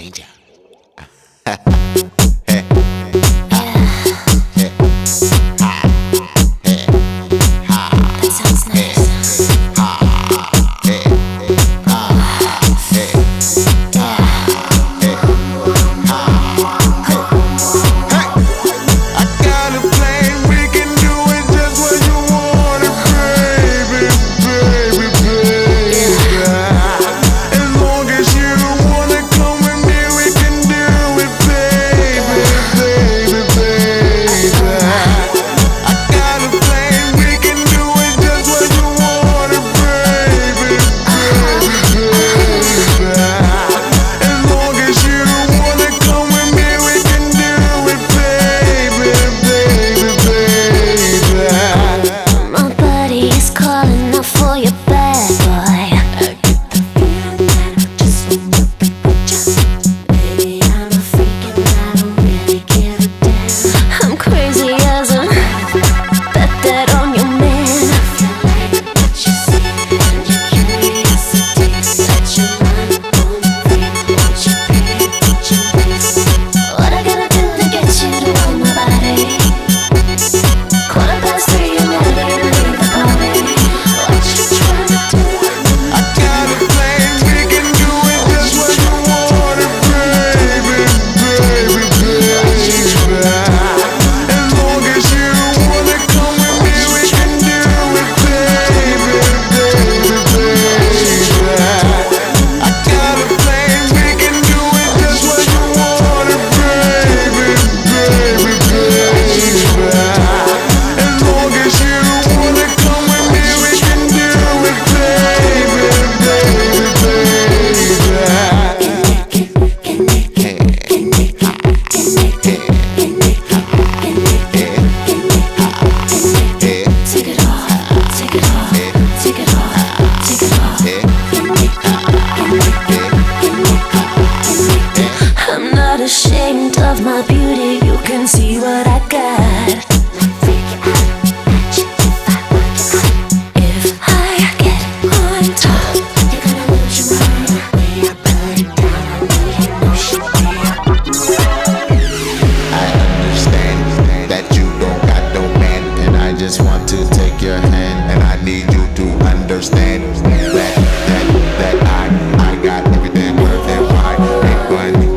danger. That sounds nice. For your bad boy, I get the feeling that I just wanna be with ya. Baby, I'm a freak and I don't really give a damn. I'm crazy as a bet that on your man. I feel like what you see and your curiosity. Let your mind roam free. Won't you be, won't you please? What I gotta do to get you to know my body? 3:15, you're ready to leave the party. Ashamed of my beauty, you can see what I got. If I get on top, you're gonna lose your mind. We are burning down, you know she I understand that you don't got no man, and I just want to take your hand, and I need you to understand that I got everything worth it. Why ain't one